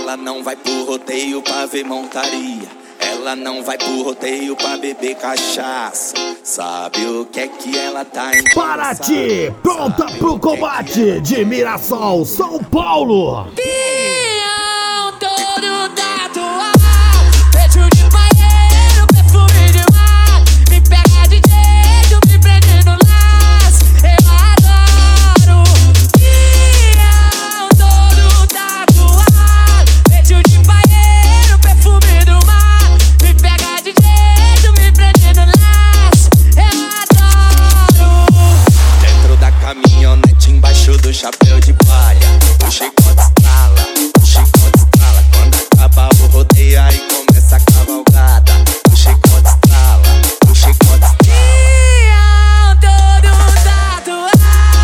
Ela não vai pro rodeio pra ver montaria. Ela não vai pro rodeio pra beber cachaça. Sabe o que é que ela tá em Paraty, pronta pro combate de Mirassol, São Paulo. Pião todo tatuado, peito de paieiro, perfume de mar. Me pega de jeito, me prende no laço, eu adoro. Pião todo tatuado, peito de paieiro, perfume do mar. Me pega de jeito, me prende no laço, eu adoro. Dentro da caminhonete, embaixo do chapéu de palha, o chicote estrala, o chicote estrala. Quando acaba o rodeio, aí começa a cavalgada. O chicote estrala, o chicote estrala. Pião todo tatuado.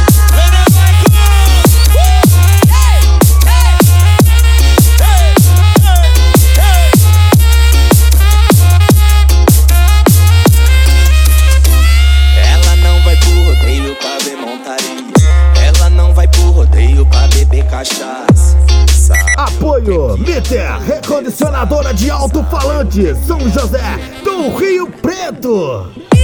Ela não vai pro rodeio pra ver montaria. Ela não vai pro rodeio pra beber cachaça. Sabe? Apoio Mitter, recondicionadora de alto-falante, São José do Rio Preto.